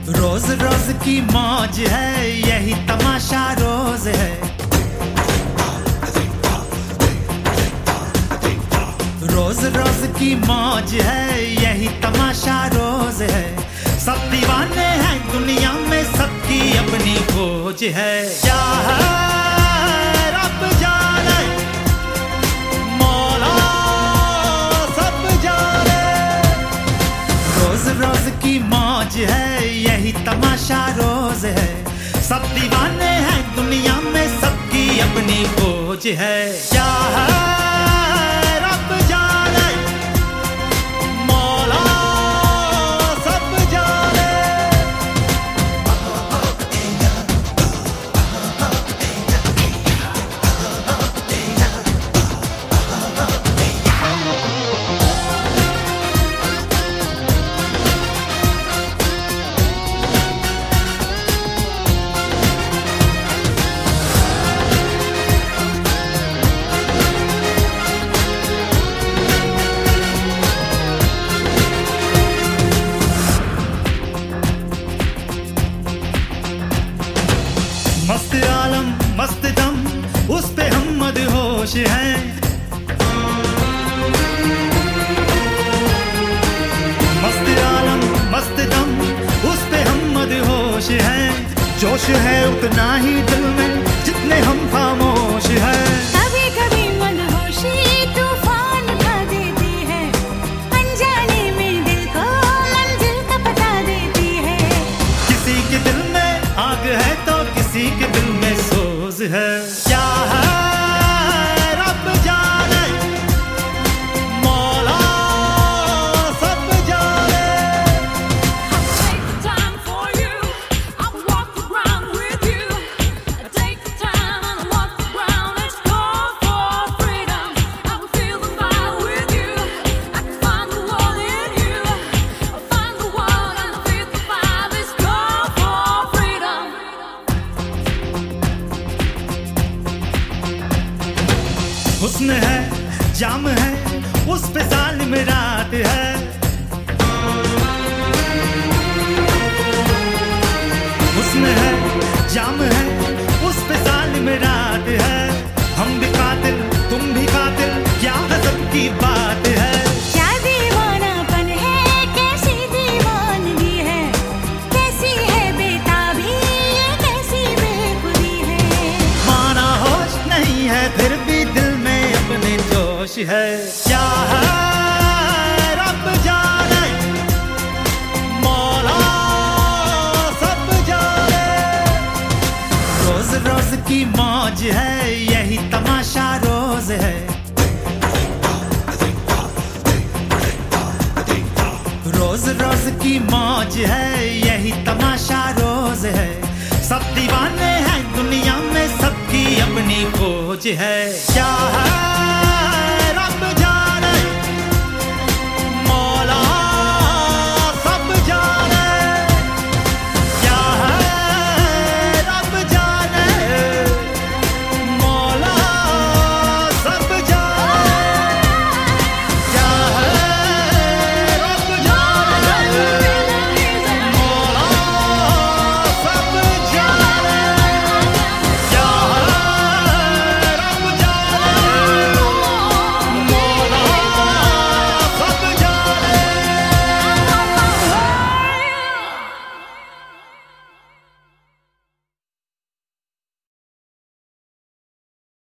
रोज रोज की मौज है, यही तमाशा रोज है। रोज रोज की मौज है, यही तमाशा रोज है। सब दीवाने हैं दुनिया में, सबकी अपनी खोज है। क्या है रब जाने, मौला सब जाने। रोज रोज की मौज है, यही तमाशा रोज है। सब दीवाने हैं दुनिया में, सबकी अपनी खोज है। क्या है रब जाने, मौला सब जाने। मस्त आलम मस्त दम, उस पे हम मदहोश हैं। मस्त आलम मस्त दम, उस पे हम मदहोश हैं। जोश है उतना ही दिल में, जितने हम खामोश हैं। कभी कभी मनहोशी तूफान उठा देती है, अनजाने में दिल को मंजिल का पता देती है। किसी के दिल में आग है तो किसी के दिल में सोज है। क्या है रब जाने, मौला सब जाने। Take the time for you. I'll walk the ground with you. Take the time and walk the ground. Let's go for freedom. I will feel the fire with you. I can find the world in you. I'll find the world and feel the fire. Let's go for freedom. हुस्न है जाम है, उस पे जालिम रात है। हुस्न है जाम है, उस पे जालिम रात है। हम भी कातिल तुम भी कातिल, क्या गजब की बात है। क्या दीवानापन है, कैसी दीवानगी है। कैसी है बेताबी, ये कैसी बेखुदी है। माना होश नहीं है, फिर भी दिल में अपने जोश है। क्या है रब जाने, मौला सब जाने। रोज रोज की मौज है, यही तमाशा रोज है। रोज रोज की मौज है, यही तमाशा रोज है। सब दीवाने हैं दुनिया में, सबकी अपनी खोज है। क्या है